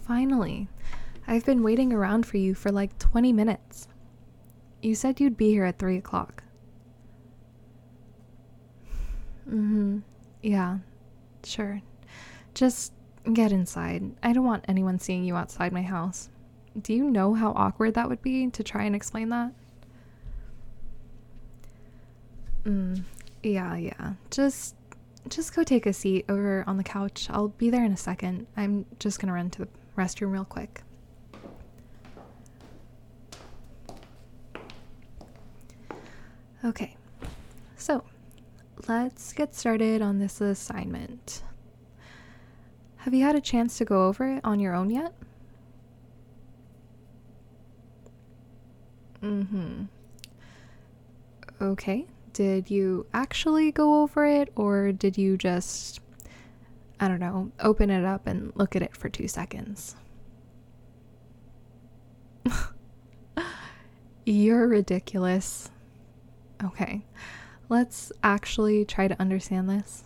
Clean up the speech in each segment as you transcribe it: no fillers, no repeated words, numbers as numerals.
Finally. I've been waiting around for you for like 20 minutes. You said you'd be here at 3 o'clock. Yeah, sure. Just get inside. I don't want anyone seeing you outside my house. Do you know how awkward that would be to try and explain that? Yeah. Just go take a seat over on the couch. I'll be there in a second. I'm just gonna run to the restroom real quick. Okay, so let's get started on this assignment. Have you had a chance to go over it on your own yet? Okay. Did you actually go over it, or did you just, I don't know, open it up and look at it for 2 seconds? You're ridiculous. Okay, let's actually try to understand this.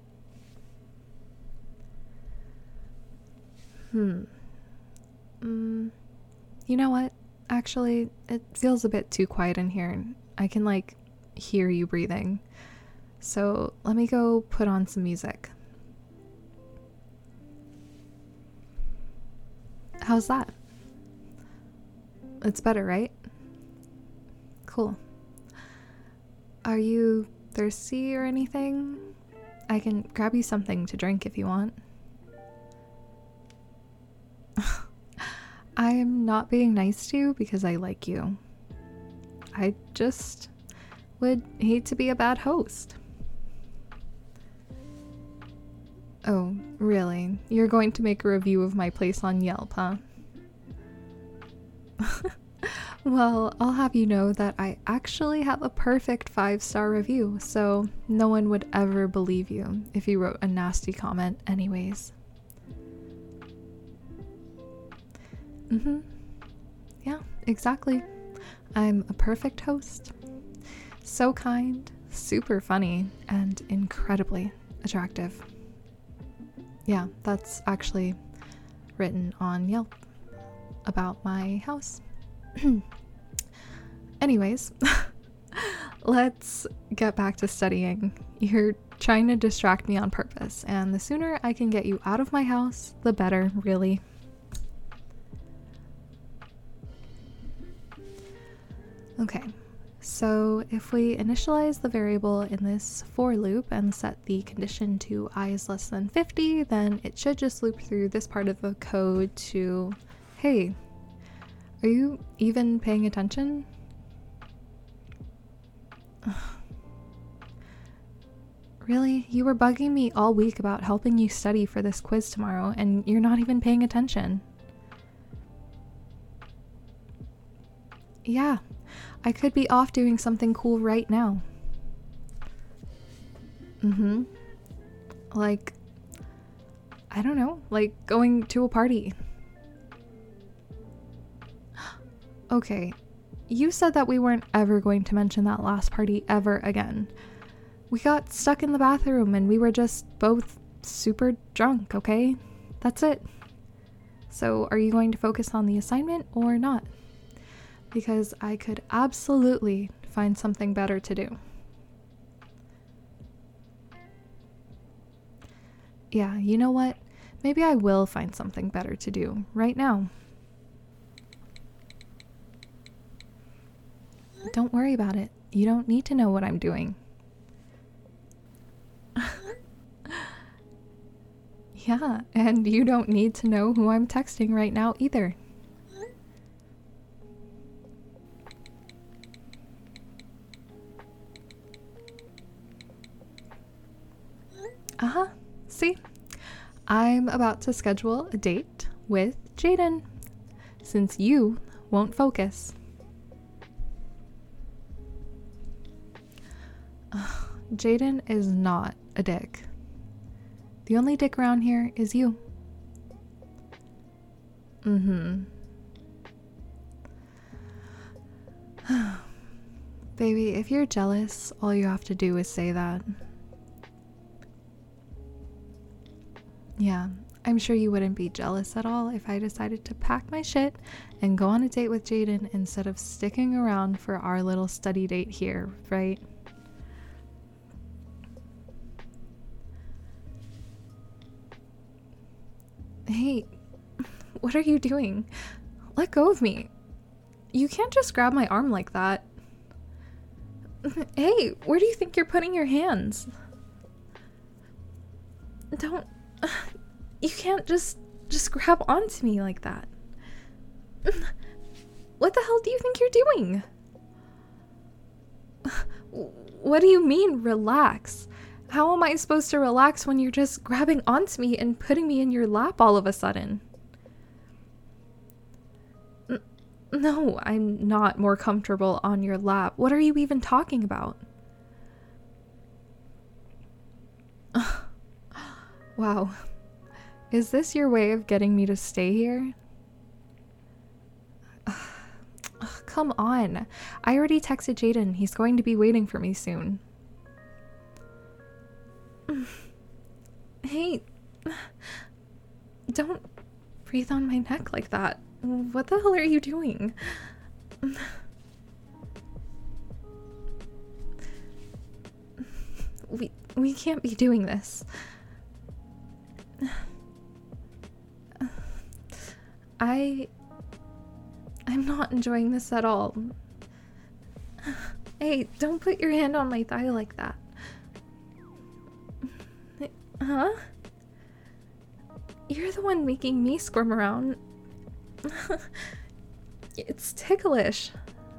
You know what? Actually, it feels a bit too quiet in here. I can, hear you breathing. So let me go put on some music. How's that? It's better, right? Cool. Are you thirsty or anything? I can grab you something to drink if you want. I am not being nice to you because I like you. I just would hate to be a bad host. Oh, really? You're going to make a review of my place on Yelp, huh? Well, I'll have you know that I actually have a perfect 5-star review, so no one would ever believe you if you wrote a nasty comment anyways. Yeah, exactly. I'm a perfect host. So kind, super funny, and incredibly attractive. Yeah, that's actually written on Yelp about my house. Anyways, let's get back to studying. You're trying to distract me on purpose, and the sooner I can get you out of my house, the better, really. Okay, so if we initialize the variable in this for loop and set the condition to I is less than 50, then it should just loop through this part of the code to, hey, are you even paying attention? Really? You were bugging me all week about helping you study for this quiz tomorrow, and you're not even paying attention. Yeah, I could be off doing something cool right now. Like, I don't know, like going to a party. Okay, you said that we weren't ever going to mention that last party ever again. We got stuck in the bathroom and we were just both super drunk, okay? That's it. So are you going to focus on the assignment or not? Because I could absolutely find something better to do. Yeah, you know what? Maybe I will find something better to do right now. Don't worry about it. You don't need to know what I'm doing. Yeah, and you don't need to know who I'm texting right now either. See? I'm about to schedule a date with Jaden, since you won't focus. Jaden is not a dick. The only dick around here is you. Baby, if you're jealous, all you have to do is say that. Yeah, I'm sure you wouldn't be jealous at all if I decided to pack my shit and go on a date with Jaden instead of sticking around for our little study date here, right? Hey, what are you doing? Let go of me. You can't just grab my arm like that. Hey, where do you think you're putting your hands? Don't... You can't just grab onto me like that. What the hell do you think you're doing? What do you mean, relax? How am I supposed to relax when you're just grabbing onto me and putting me in your lap all of a sudden? No, I'm not more comfortable on your lap. What are you even talking about? Wow. Is this your way of getting me to stay here? Come on. I already texted Jaden. He's going to be waiting for me soon. Hey, don't breathe on my neck like that. What the hell are you doing? We can't be doing this. I'm not enjoying this at all. Hey, don't put your hand on my thigh like that. Huh? You're the one making me squirm around. It's ticklish.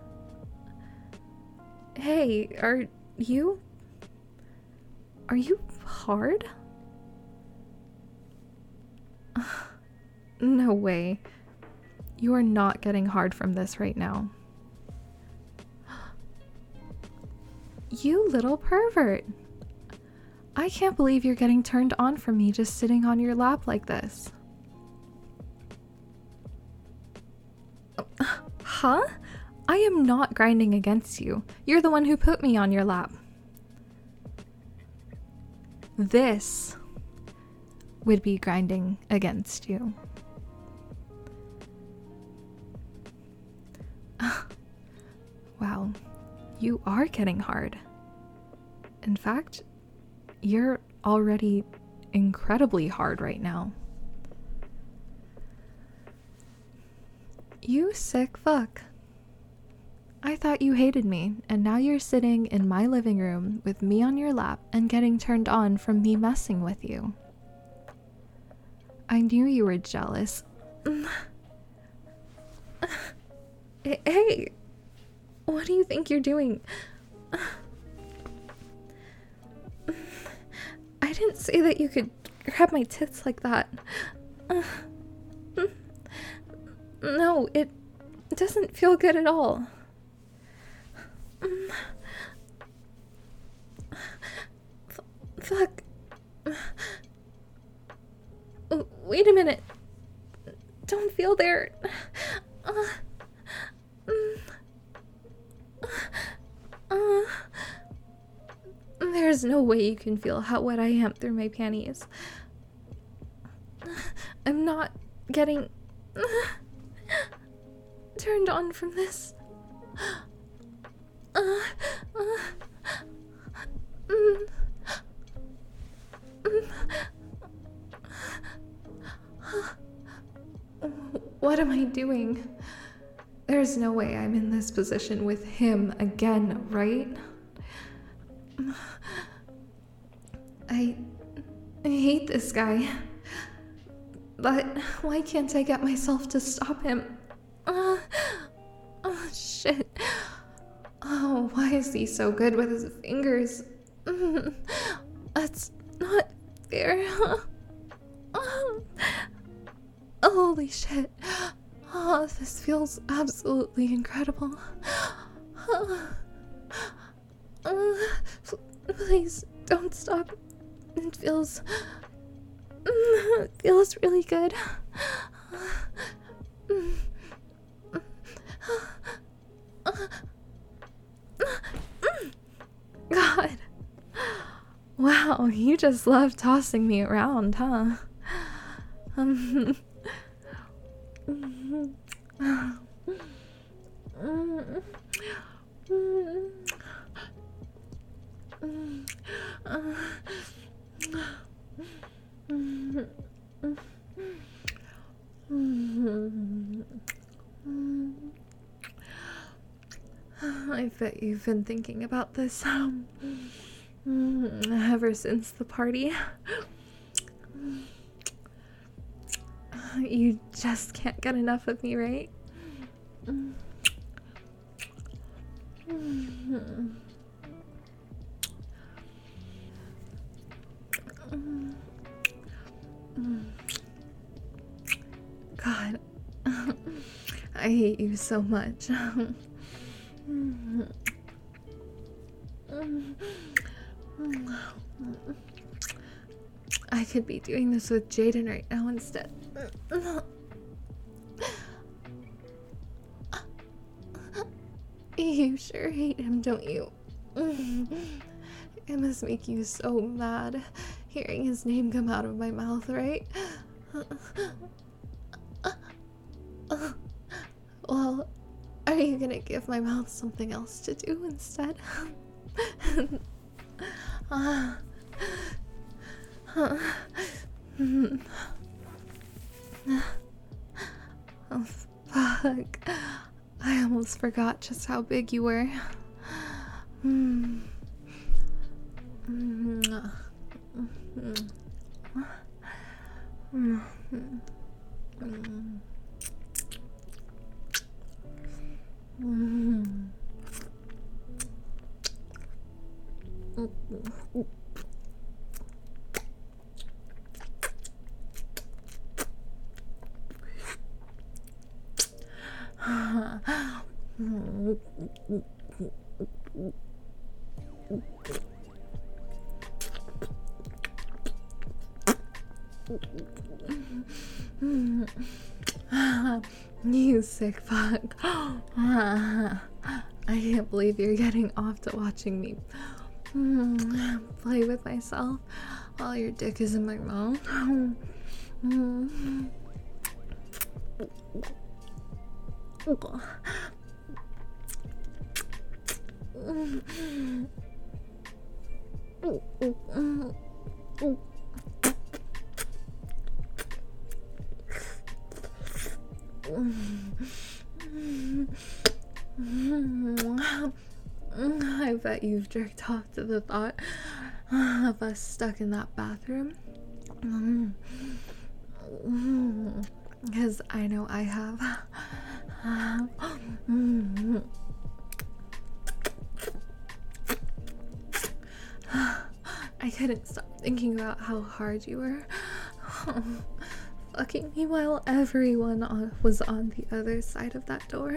Hey, are you hard? No way. You are not getting hard from this right now. You little pervert. I can't believe you're getting turned on from me just sitting on your lap like this. Huh? I am not grinding against you. You're the one who put me on your lap. This would be grinding against you. Wow, you are getting hard. In fact, you're already incredibly hard right now. You sick fuck. I thought you hated me, and now you're sitting in my living room with me on your lap and getting turned on from me messing with you. I knew you were jealous. Hey, what do you think you're doing? I didn't say that you could grab my tits like that. No, it doesn't feel good at all. Fuck. Wait a minute. Don't feel there. There's no way you can feel how wet I am through my panties. I'm not getting turned on from this. What am I doing? There's no way I'm in this position with him again, right? I hate this guy. But why can't I get myself to stop him? Oh, shit. Oh, why is he so good with his fingers? That's not fair. Holy shit. Oh, this feels absolutely incredible. Please don't stop. It feels really good. God. Wow, you just love tossing me around, huh? Um, I bet you've been thinking about this ever since the party. You just can't get enough of me, right? God, I hate you so much. I could be doing this with Jaden right now instead. You sure hate him, don't you? It must make you so mad hearing his name come out of my mouth, right? Well, are you gonna give my mouth something else to do instead? Oh, fuck. I almost forgot just how big you were. You sick fuck. I can't believe you're getting off to watching me play with myself while your dick is in my mouth. I bet you've jerked off to the thought of us stuck in that bathroom. Because I know I have. I couldn't stop thinking about how hard you were fucking me while everyone was on the other side of that door.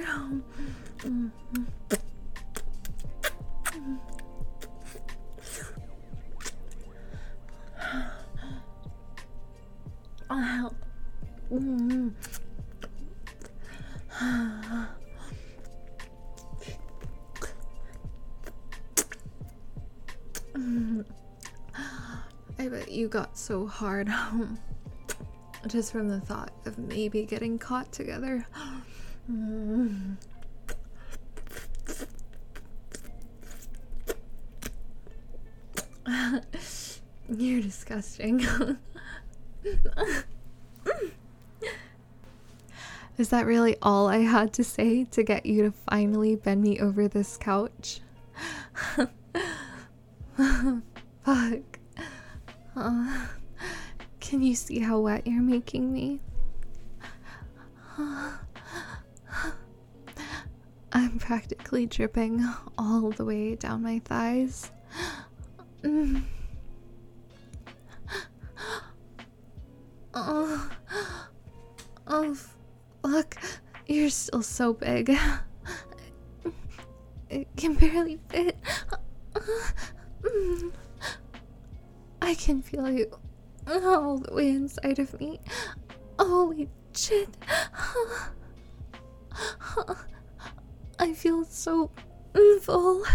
I bet you got so hard just from the thought of maybe getting caught together. You're disgusting. Is that really all I had to say to get you to finally bend me over this couch? Fuck. Can you see how wet you're making me? I'm practically dripping all the way down my thighs. Oh, fuck. You're still so big. It can barely fit. I can feel you all the way inside of me. Holy shit. I feel so full.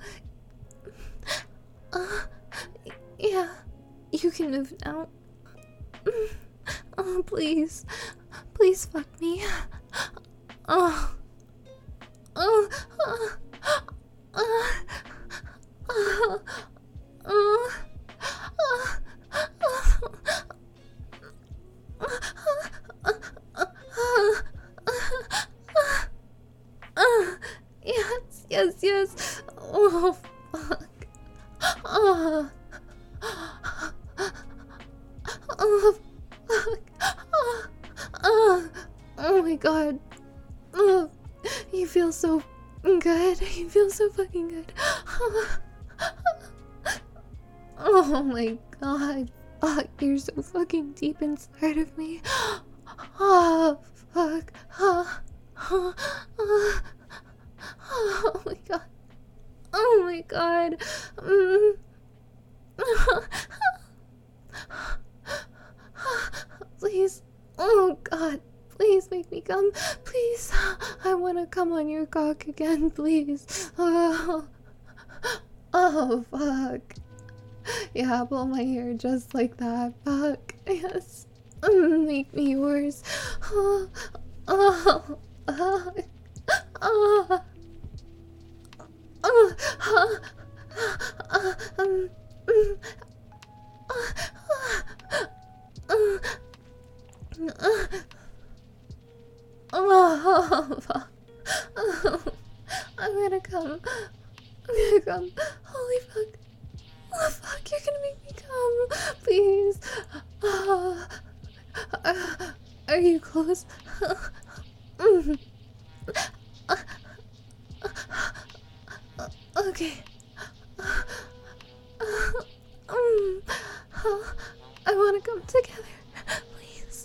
Yeah, you can move now. Please. Please fuck me. Oh. Oh. Yes. Oh, fuck. Oh, fuck. Oh my god. Oh, you feel so good. You feel so fucking good. Oh my god. Fuck, you're so fucking deep inside of me. Oh, fuck. Oh my god. Oh my god. Please. Oh god. Please make me come. Please. I want to come on your cock again, please. Oh fuck. Yeah, pull my hair just like that. Fuck. Yes. Make me yours. Fuck. I'm gonna come. Holy fuck. Oh, fuck, you're gonna make me come. Please. Are you close? Okay. I want to come together. Please.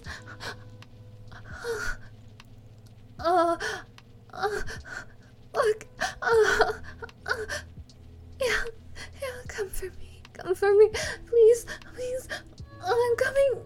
Look. Yeah, come for me. Come for me. Please. I'm coming.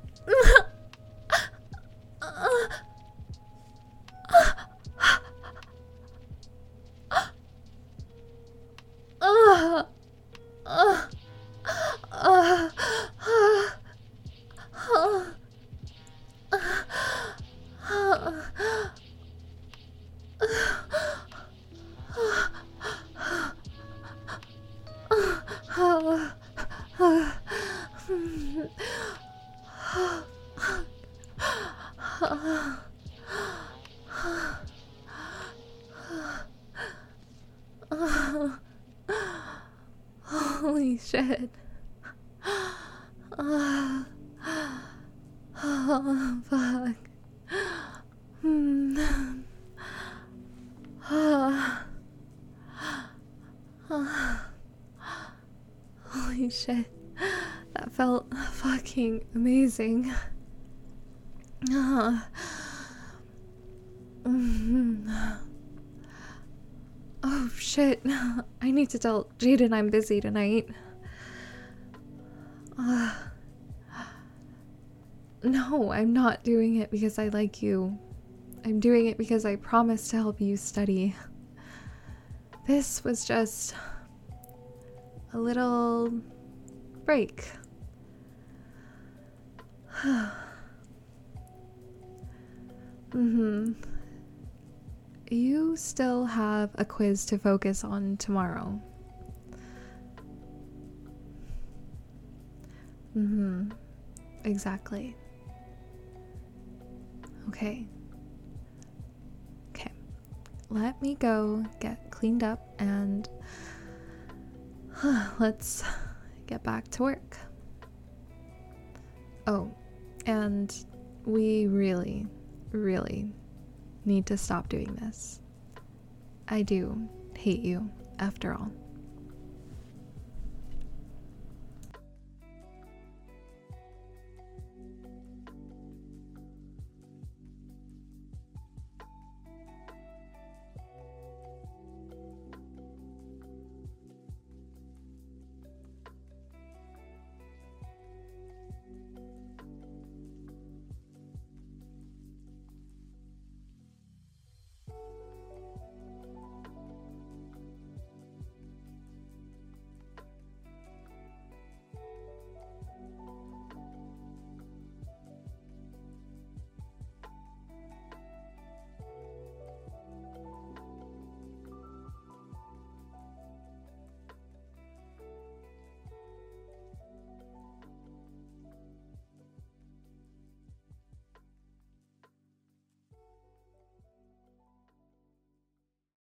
Holy shit. Oh, fuck. Holy shit. That felt fucking amazing. Oh shit. I need to tell Jaden I'm busy tonight. No, I'm not doing it because I like you. I'm doing it because I promised to help you study. This was just a little break. You still have a quiz to focus on tomorrow. Exactly. Okay. Let me go get cleaned up and let's get back to work. Oh, and we really need to stop doing this. I do hate you, after all.